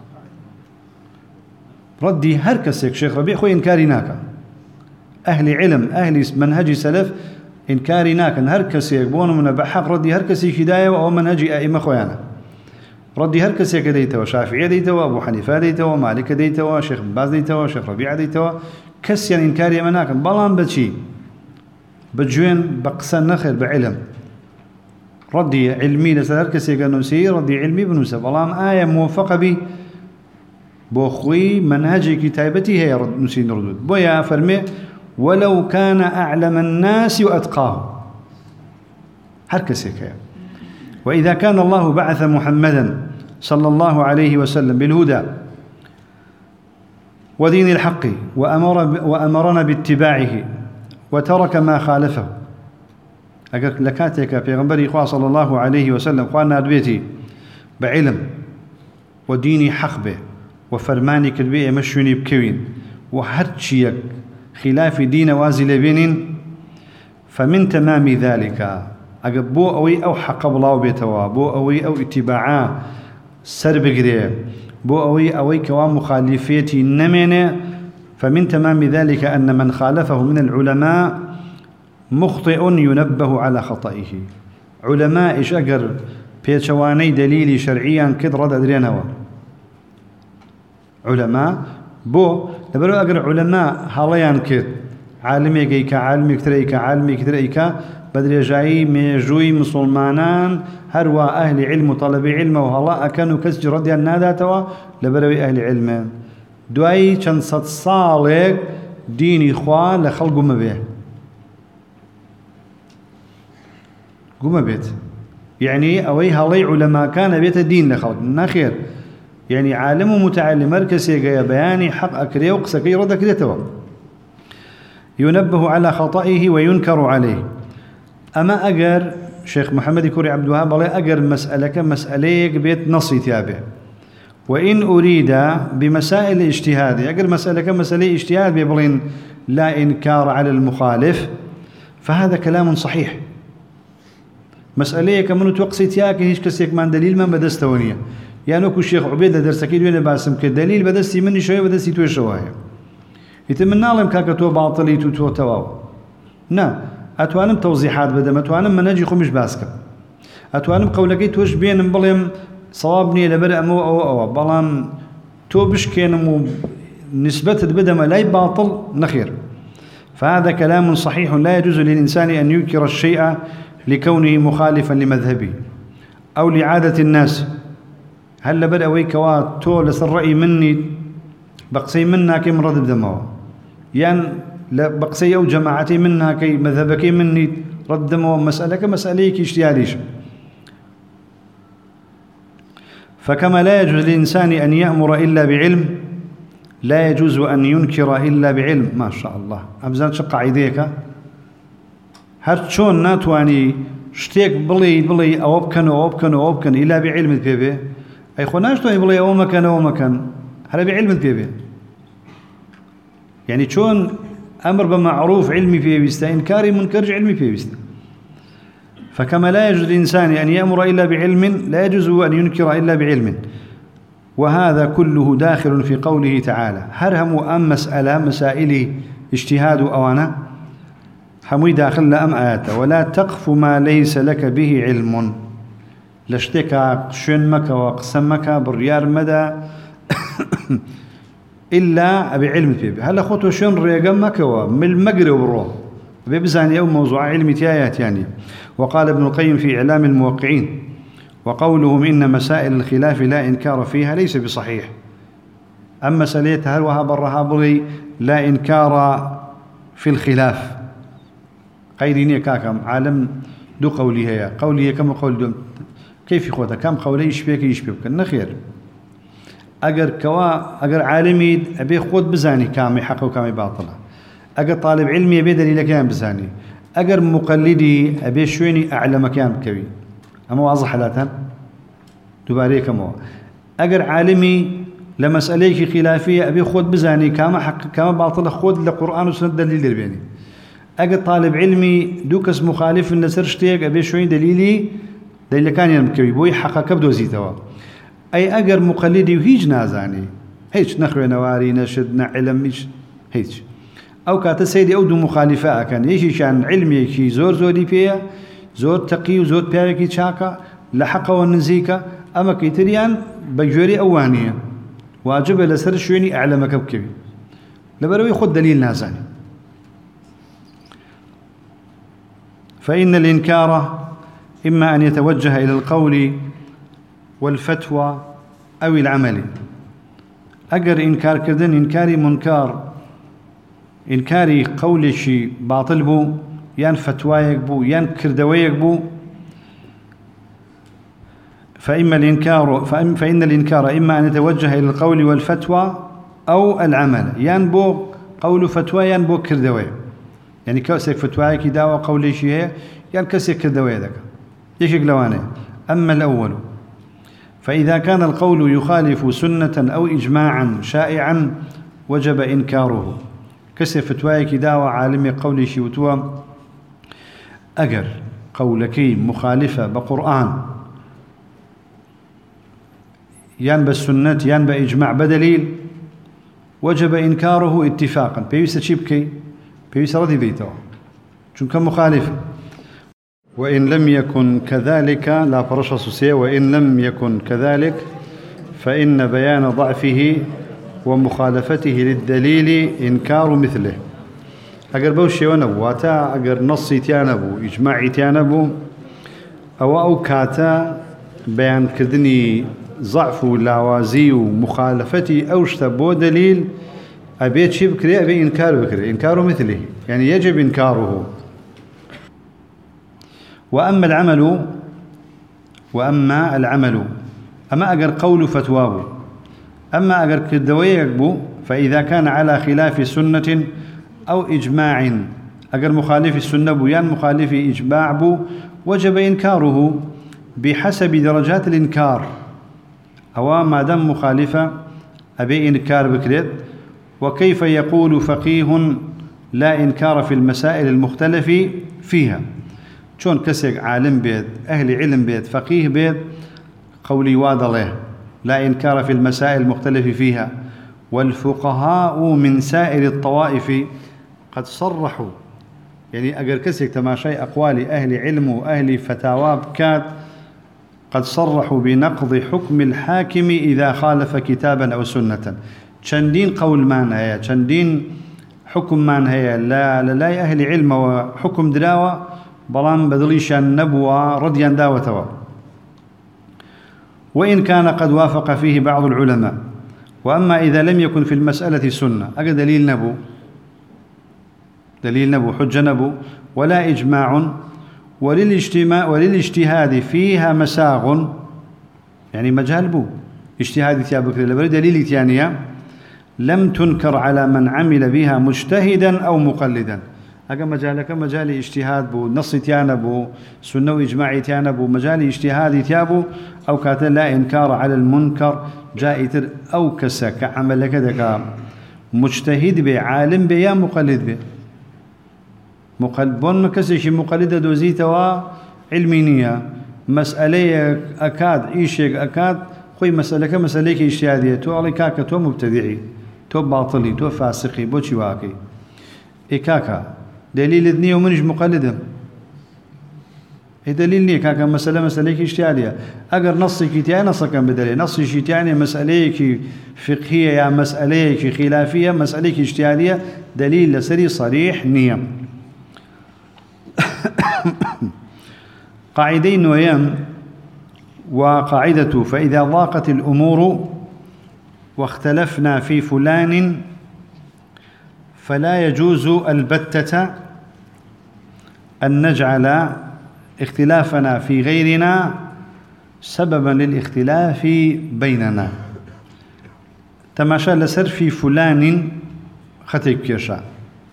ردي هركسك شيخ ربيع خوي إنكاري ناكا أهل علم أهل منهج سلف إنكاري ناكا هركسك بونه من بحق ردي هركسك هداية وهو منهج أئمة خويانا ردي هركسك ديتوا شافعي ديتوا أبو حنيفة ديتوا مالك ديتوا شيخ بن باز ديتوا شيخ ربيع ديتوا كسيان إنكاري مناكا بلان بتشي بجوين بقسان نخر بعلم ردي علمي لسر هركسك نسي ردي علمي بنوسى بلان آية موفقة بي بوخوي منهج كتابتي هي نسين ردود بويا فرمي ولو كان أعلم الناس وأتقاه هركسك. وإذا كان الله بعث محمدا صلى الله عليه وسلم بالهدى ودين الحق وأمر وأمرنا باتباعه وترك ما خالفه لكاتك في غنبري إخوة صلى الله عليه وسلم قالنا أدبيتي بعلم وديني حق به وفرماني كالبيئة مشوني بكوين وهرتشيك خلاف دين وازل بين فمن تمام ذلك أقبو أوي أو حق الله بيتوا بو أوي أو اتباعا سرب قريه بو أوي أوي كوام مخالفيتي نمينه. فمن تمام ذلك أن من خالفه من العلماء مخطئ ينبه على خطئه. علماء إيش أقر بيتشواني دليلي شرعيا كد رد أدرينوا علماء بو لبرو أقر علماء حاليان كد عالمي كيكا عالمي كتريكا عالمي كتريكا بدري جاي ميجوي مسلمانان هروا أهل علم وطلب علم وهلا أكانوا كسج رديا ناداتوا لبروي أهل علم دواي چند صد صالك ديني خوا لخلق قم به قم بيت يعني أوي هلاي علماء كان بيت الدين لخلق نخير يعني عالم ومتعلم مركزي جاي بياني حق أكريه وقسكي رد أكريتوا ينبه على خطئه وينكر عليه. أما أجر شيخ محمد كوري عبد الوهاب الله أجر مسألة كمسألة بيت نصي تابع وإن أريد بمسائل اجتهاد أجر مسألة كمسألة اجتهاد بيبلين لا إنكار على المخالف فهذا كلام صحيح. مسألة كمن توقسي تياك هيش كسيك من دليل من بدستونية يعني أكو الشيخ عبيدة درسكي دوين باسم كدليل بدستي مني شوية بدستي توي شوية يتمنى لهم كاكتو باطلي تو تواو نا أتوانم توضيحات بدم أتوانم منهجي خمش باسكم أتوانم قولكي توش بينم بلهم صوابني لبرأ أمو أو أو بلام تو بشكينم نسبة بدم لا باطل نخير. فهذا كلام صحيح لا يجوز للإنسان أن ينكر الشيء لكونه مخالفا لمذهبه أو لعادة الناس. هل لبرأ ويكوا تو لسرأي مني بقسي منها كي مرض بدمه يعني بقسي أو جماعتي منها كي مذهبك مني رد دمه مسألة كمسألة كي اشتياليش. فكما لا يجوز للإنسان أن يأمر إلا بعلم لا يجوز أن ينكر إلا بعلم. ما شاء الله أبزان شق عيديك هرشون ناتواني شتيك بلي بلي أو بكن أو بكن أو بكن إلا بعلم البيبي أي خناش تواني بلي أو مكان أو مكان هذا بعلم البيبي يعني شون أمر بمعروف علمي في بيستا إنكاري منكر علمي في بيستا. فكما لا يجوز للإنسان أن يأمر إلا بعلم لا يجوز أن ينكر إلا بعلم. وهذا كله داخل في قوله تعالى هرهم أم مسألة مسائل اجتهاد أوانا حموي داخل لأم آيات ولا تقف ما ليس لك به علم لاشتكى شنمك وقسمك بالريار مدى إلا بعلم فيه هل خطو شن ريقمك ومن المقرب الروح بيبزاني أو موضوع علمي تيايات يعني. وقال ابن القيم في إعلام الموقعين وقولهم إن مسائل الخلاف لا إنكار فيها ليس بصحيح. أما مسألة هل وها برها بري لا إنكار في الخلاف قيديني كاكم عالم دو قولي هي قولي كم قول دو كيف يخوتها كم قولي يشبيك يشبيك نخير أجر كوا أجر عالمي أبي خود بزاني كامي حق وكامي باطلة أجر طالب علمي أبي دليل كام بزاني أجر مقلدي أبي شويني أعلم كام كبي أما واضح حالاتها تباريك مو أجر عالمي لمسألة خلافية أبي خود بزاني كام حق كام باطلة خود لقرآن وسنة دليل البيني أجر طالب علمي دوكس مخالف النسرشتيك أبي شوين دليلي دليل كان ينمكبي بوي حقا كبدو زيتوا أي أجر مقلدي وهيج نازاني هيج نخوي نواري نشد نعلم مش هيج أو كات سيدي أودو مخالفة كان يشي شان علمي كي زور زوري فيها زور تقي وزور بياكي تشاكا لحقا ونزيكا أما كيتريان بجوري أوانية واجب لسر شويني أعلمك بكبي لبروي خد دليل نازاني. فإن الإنكار إما أن يتوجه إلى القول والفتوى أو العمل. أجر إنكار كردن إنكاري منكار إنكاري قول شيء باطل بو يان فتوايك بو يان كردويك بو فإما الإنكار فإن, فإن الإنكار إما أن يتوجه إلى القول والفتوى أو العمل يان بو قول فتوى يان بو كردوي يعني كسك فتوايك داوى قول شيء يان كسك كردوي ذاك يشك لوانه. أما الأول فإذا كان القول يخالف سنة أو إجماعا شائعا وجب إنكاره كسر فتوايك داوى عالمي قولي شيوتوا أجر قولك مخالفة بقرآن يان بالسنة يان بإجماع بدليل وجب إنكاره اتفاقا بيوسى تشيبكي بيوسى رضي بيته چونك مخالفة. وإن لم يكن كذلك لا برشص سي وإن لم يكن كذلك فإن بيان ضعفه ومخالفته للدليل إنكار مثله. أجر بوشي ونبو واتا أجر نصي تيانبو إجماعي تيانبو أو أو كاتا بيان كردني ضعف لاوازي ومخالفتي أوشتبو دليل أبيت شي بكري أبي إنكار بكري إنكار مثله يعني يجب إنكاره. وأما العمل وأما العمل أما أجر قول فتواه أما أجر كدويك بو فإذا كان على خلاف سنة أو إجماع أجر مخالف السنة بو يان مخالف إجماع بو وجب إنكاره بحسب درجات الإنكار أو ما دام مخالفة أبي إنكار بكريت. وكيف يقول فقيه لا إنكار في المسائل المختلف فيها شون كسك عالم بيت أهل علم بيت فقيه بيت قولي واضح لا إنكار في المسائل المختلف فيها. والفقهاء من سائر الطوائف قد صرحوا يعني أجر كسك تماشي أقوال أهل علم وأهل فتاوى بكات قد صرحوا بنقض حكم الحاكم إذا خالف كتابا أو سنة شندين قول مان هي شندين حكم مان هي لا لا أهل علم وحكم دراوة بلان بدليشان نبوة رضيا داوتوا. وإن كان قد وافق فيه بعض العلماء. وأما إذا لم يكن في المسألة سنة أجد دليل نبو دليل نبو حجة نبو ولا إجماع وللاجتماع وللاجتهاد فيها مساغ يعني مجال بو اجتهاد ثيابك لبري دليل ثانية لم تنكر على من عمل بها مجتهدا أو مقلدا. أجا مجالك مجال اجتهاد بو نص تيانا بو سنة وإجماع تيانا بو مجال اجتهاد ثيابو أو كات لا إنكار على المنكر جائتر أو كسا كعمل كذا مجتهد بعالم بيا مقلد به مقلد بون مكسش مقلد دوزيتوا علمي نية مسألة أكاد إيشيك أكاد خوي مسألة كمسألة اجتهادية تو علي كاكا تو مبتدعي تو باطلي تو فاسقي بوشي واكي إي كاكا دليل إذنية ومنج مقلدة إي دليل نية كاكا مسألة مسألة اجتهادية أقر نصي كتاني نصا كان بدليل نصي كتاني مسألة فقهية يا مسألة خلافية مسألة اجتهادية دليل لسري صريح نية قاعدين ويم وقاعدة فإذا ضاقت الأمور واختلفنا في فلان فلا يجوز البتة أن نجعل اختلافنا في غيرنا سببا للاختلاف بيننا تماشى لسر في فلان خطيب كيشا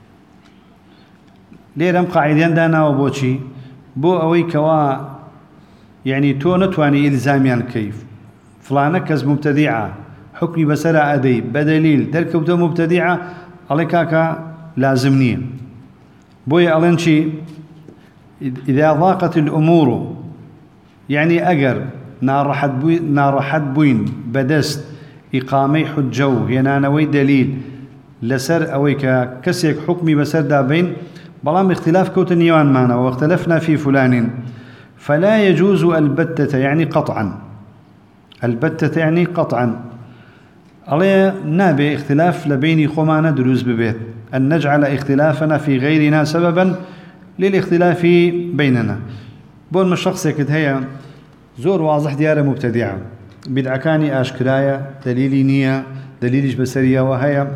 ليرم قاعدين دانا وبوشي بو أوي كوا يعني تو نتواني إلزاميان كيف فلانة كز مبتدعة حكمي بسرع أدي بدليل دركبتو مبتدعة عليكاكا لازمني بوي ألنشي إذا ضاقت الأمور يعني أجر نارحت بوين نارحت بوين بدست إقامي حجو ينانوي دليل لسر أويكا كسيك حكمي بسر دابين بلام اختلاف كوت نيوان معنا واختلفنا في فلان فلا يجوز البتة يعني قطعا البتة يعني قطعا عليه نابي اختلاف لبيني خمانة دروز ببيت أن نجعل اختلافنا في غيرنا سببا للاختلاف بيننا بون الشخص يكد هي زور واضح ديارة مبتدعة بدعكاني آشكرايا دليلي نية دليليش بسرية وهي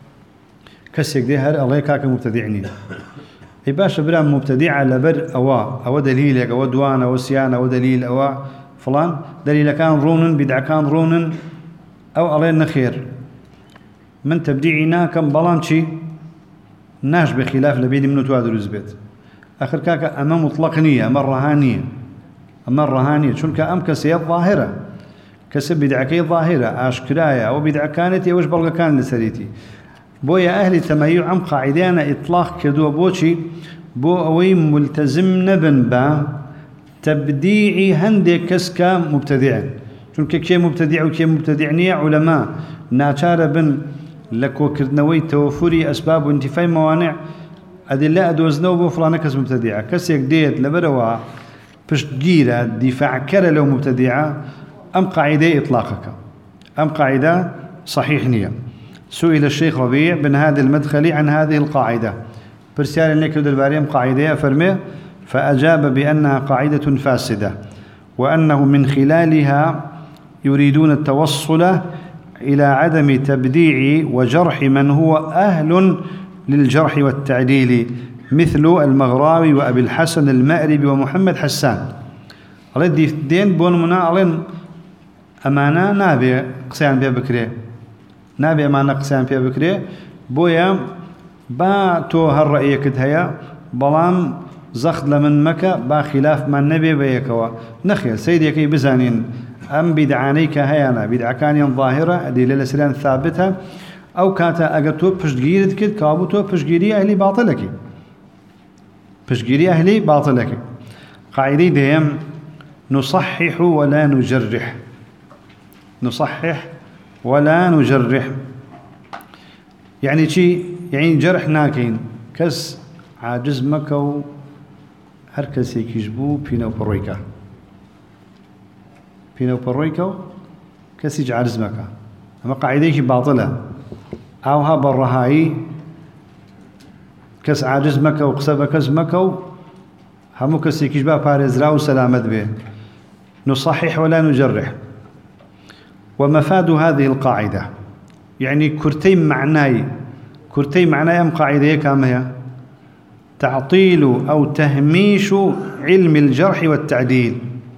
كسيك ديهر الله كاك مبتدعني اي باشا برام مبتدعة لبر أوا أو دليلك أو دوان أو سيان أو دليل أو فلان دليل كان رونن بدع كان رونن أو علينا خير من تبديعنا كم بلانشي ناش بخلاف لبيني منو توادر زبيت آخر كاكا أما مطلقنية أما الرهانية أما الرهانية شون كأم كسيات ظاهرة كسب بدعكي ظاهرة آشكرايا أو بدع كانت أوش بلغة كان لسريتي بويا أهل تميع عم قاعدانا إطلاق كدو بوشي بو أوي ملتزم نبن با تبديعي هندي كسكا مبتدعا شون كي مبتدع وكي مبتدعني علماء ناچار بن لكو كردنوي توفري أسباب وانتفاي موانع أدلاء أدوزنو بو فلانة كس مبتدعة كسيك ديت لبروا بشت جيرة دفاع كرة لو مبتدعة أم قاعدة إطلاقك أم قاعدة صحيح نية سئل الشيخ ربيع بن هادي المدخلي عن هذه القاعدة برسال لك الباريم قاعدة فرمي فأجاب بأنها قاعدة فاسدة وأنه من خلالها يريدون التوصل إلى عدم تبديع وجرح من هو أهل للجرح والتعديل مثل المغراوي وأبي الحسن المأربي ومحمد حسان على دين بون منا علين أمانة نابي قسيان بها بكري نابي أمانة قسيان بها بكري بويا با تو هالرأي كد هيا بلام زخد لمن مكة با خلاف ما النبي بيكوا نخيل سيدي كي بزانين أم بدعانيك هيانا بدعكانيا ظاهرة أدلة لسلان ثابتة أو كاتا أقرتو بشتغيرت كد كابوتو بشتغيري أهلي باطلكي بشتغيري أهلي باطلكي قاعدي ديم نصحح ولا نجرح نصحح ولا نجرح يعني شي يعني جرح ناكين كس عاجز مكو هركس يكجبو بينو برويكا بينو برويكا كسي عاجز مكا أما قاعديك باطلة أو ها بالرهاي كس عاجز مكا وقصب كز مكا همو كسي يكجبا بارزرا وسلامت به نصحح ولا نجرح ومفاد هذه القاعدة يعني كرتين معناي كرتين معناي أم قاعدة كام هي تعطيل أو تهميش علم الجرح والتعديل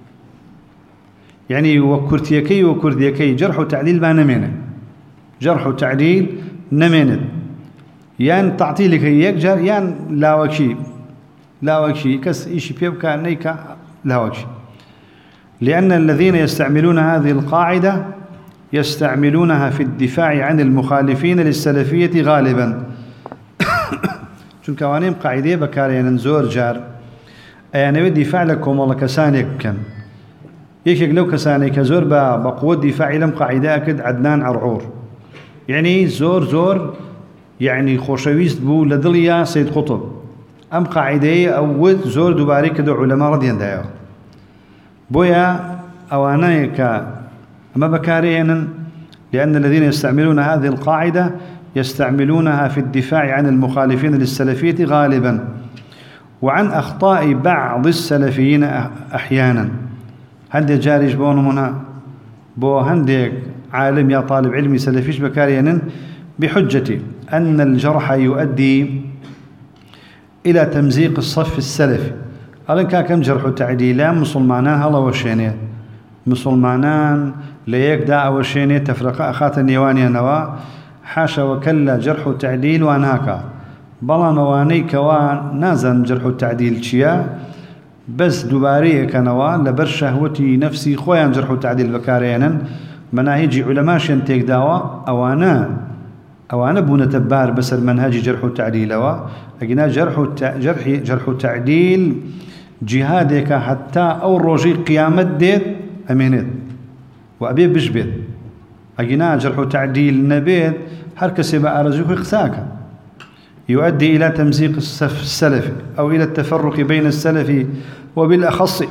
يعني وكرتيكي وكرديكي جرح وتعديل ما نمينه جرح وتعديل نمينه يان تعطيلك يكجر يان لا وكشي لا وكشي كس إيش بيبكى نيكا لا وكشي لأن الذين يستعملون هذه القاعدة يستعملونها في الدفاع عن المخالفين للسلفية غالبا شون كوانيم قاعدة بكاريان زور جار يعني دفاع لكم والله كسانك كان يشك لو كسانك زور بقوة دفاعي لم قاعدة أكد عدنان عرعور يعني زور زور يعني خوشويست بو لدليا سيد قطب أم قاعدة أو زور دوباري كدو علماء رضيان دايو بويا أوانايك أما بكارينا لأن الذين يستعملون هذه القاعدة يستعملونها في الدفاع عن المخالفين للسلفية غالبا وعن أخطاء بعض السلفيين أحيانا هندي جاريش بونمنا بو هندي عالم يا طالب علمي سلفيش بكارينا بحجة أن الجرح يؤدي إلى تمزيق الصف السلفي ألن كم جرح تعديلان مسلمانان هلا وشينيت مسلمانان ليك دا وشينيت تفرق أخات النيوانيا نوا حاشا وكلا جرح تعديل وانهاكا بلا مواني كوا نازن جرح التعديل شيا بس دوباريه كنوا لبر شهوتي نفسي خويا جرح التعديل بكارينا مناهج علماء شنتيك داوا أوانا أوانا بونا تبار بس المنهج جرح التعديل وا أجينا جرح جرح جرح التعديل جهادك حتى أو روجي قيامت ديت أمينت وأبي بجبت أجينا جرح التعديل نبيت هركس بقى أرزوك إقساك يؤدي إلى تمزيق الصف السلفي أو إلى التفرق بين السلف وبالأخص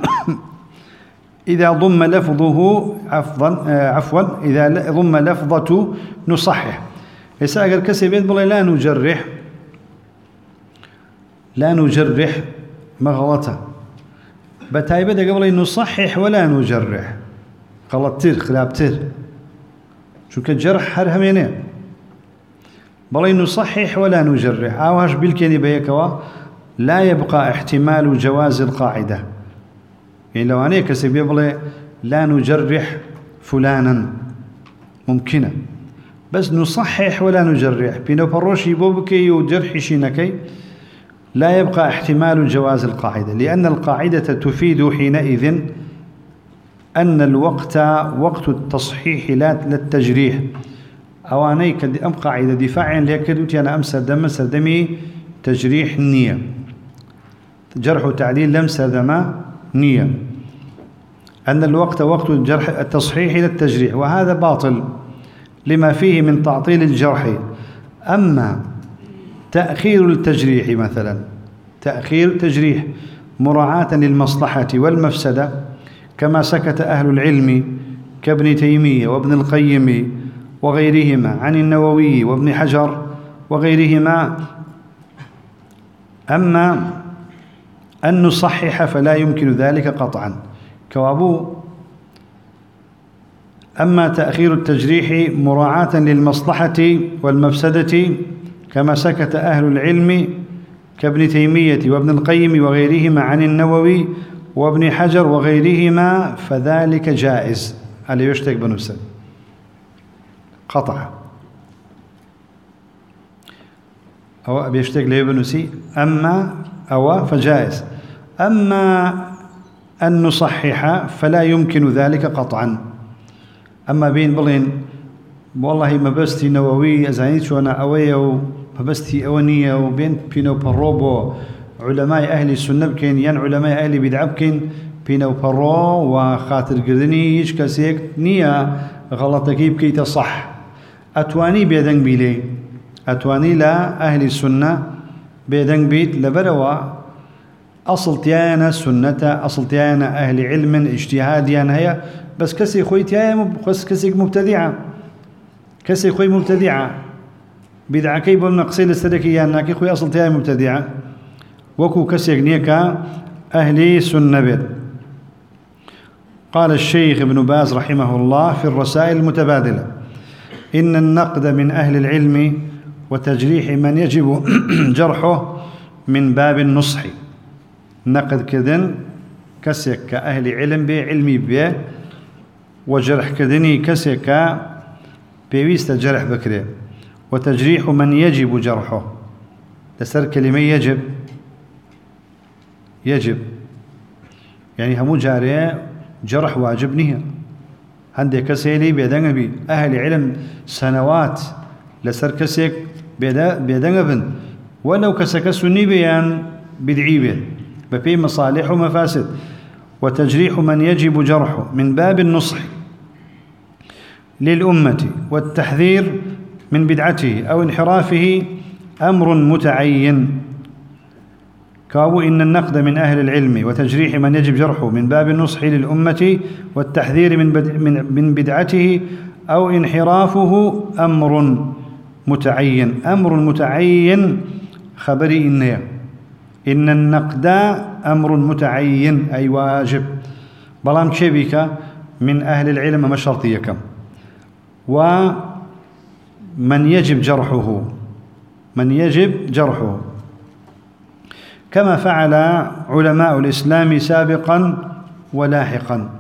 إذا ضم لفظه عفوا عفوا إذا ضم لفظة نصحح يسأل كسبت بالله لا نجرح لا نجرح مغلطة بتايبة قبل نصحح ولا نجرح غلطتر خلابتر شو كجرح هرهمينين بل نصحح ولا نجرح أوهش بالكني بيكوا لا يبقى احتمال جواز القاعدة يعني لو أنا كسب يبلي لا نجرح فلانا ممكنة بس نصحح ولا نجرح بينو بروشي بوبكي وجرحي شينكي لا يبقى احتمال جواز القاعدة لأن القاعدة تفيد حينئذ أن الوقت وقت التصحيح لا للتجريح أواني كد أم قاعدة دفاع ليكدوت أنا أمسر دم سردمي تجريح النية جرح وتعديل لم سردما نية أن الوقت وقت الجرح التصحيح للتجريح وهذا باطل لما فيه من تعطيل الجرح أما تأخير التجريح مثلا تأخير التجريح مراعاة للمصلحة والمفسدة كما سكت أهل العلم كابن تيمية وابن القيم وغيرهما عن النووي وابن حجر وغيرهما أما أن نصحح فلا يمكن ذلك قطعا كوابو أما تأخير التجريح مراعاة للمصلحة والمفسدة كما سكت أهل العلم كابن تيمية وابن القيم وغيرهما عن النووي وابن حجر وغيرهما فذلك جائز على يشتك بنفسه قطع أو أبي يشتك لي بنفسي أما أو فجائز أما أن نصحح فلا يمكن ذلك قطعا أما بين بلين والله ما بستي نووي أزانيت شو أنا أويه ما بستي أونية وبين بينو بروبو علماء أهل السنة بكين ين علماء أهل بدعة بكين بينو برو وخاطر قردني يش كسيك نية غلطك بكي تصح أتواني بيدن بيلي أتواني لا أهل السنة بيدن بيت لبروا أصل تيانا سنة أصل تيانا أهل علم اجتهاديا هي بس كسي خوي تيانا بس كسي مبتدعة كسي خوي مبتدعة بدعة كيف نقصيل السلكية أنك خوي أصل تيانا مبتدعة وكو كسي نيكا أهل سنة بيت. قال الشيخ ابن باز رحمه الله في الرسائل المتبادلة إن النقد من أهل العلم وتجريح من يجب جرحه من باب النصح نقد كذن كسيك كأهل علم بي علمي بي وجرح كذني كسيك بيويست جرح بكري وتجريح من يجب جرحه لسر كلمة يجب يجب يعني همو جارية جرح واجب نية عندي كسيلي بيدنغ بي أهل علم سنوات لسر كسيك بيدنغ بن ولو كسك سني بيان بدعي بي ببي مصالح ومفاسد، وتجريح من يجب جرحه من باب النصح للأمة والتحذير من بدعته أو انحرافه أمر متعين. كاو إن النقد من أهل العلم وتجريح من يجب جرحه من باب النصح للأمة والتحذير من من بدعته أو انحرافه أمر متعين. أمر متعين خبري إن إن النقد أمر متعين أي واجب، بلام شبكة من أهل العلم ما شرطية كم، ومن يجب جرحه من يجب جرحه كما فعل علماء الإسلام سابقا ولاحقا.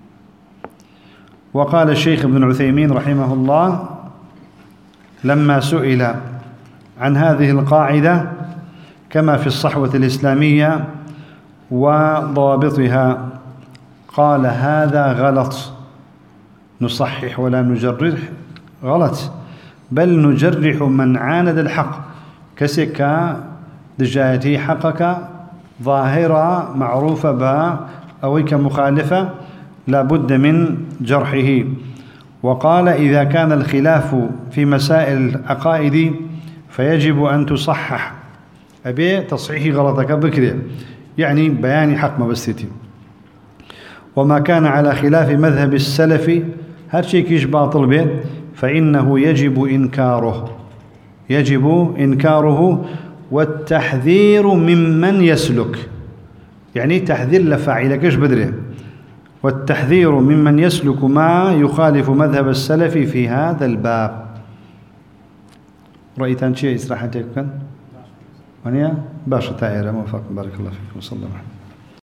وقال الشيخ ابن عثيمين رحمه الله لما سئل عن هذه القاعدة كما في الصحوة الإسلامية وضابطها، قال هذا غلط، نصحح ولا نجرح غلط، بل نجرح من عاند الحق كسكا دجايتي حقك ظاهرة معروفة بها أو كمخالفة لابد من جرحه. وقال إذا كان الخلاف في مسائل العقائد فيجب أن تصحح، أبي تصحيح غلطك بكري يعني بيان حق ما بستيتي. وما كان على خلاف مذهب السلف هرشي كيش باطل به فإنه يجب إنكاره يجب إنكاره والتحذير ممن يسلك، يعني تحذير لفاعلك إيش بدري، والتحذير ممن يسلك ما يخالف مذهب السلف في هذا الباب. رأيت أن شيء إسراحتك كان ونيا باشا تائرة موفق بارك الله فيكم وصلى الله عليه وسلم.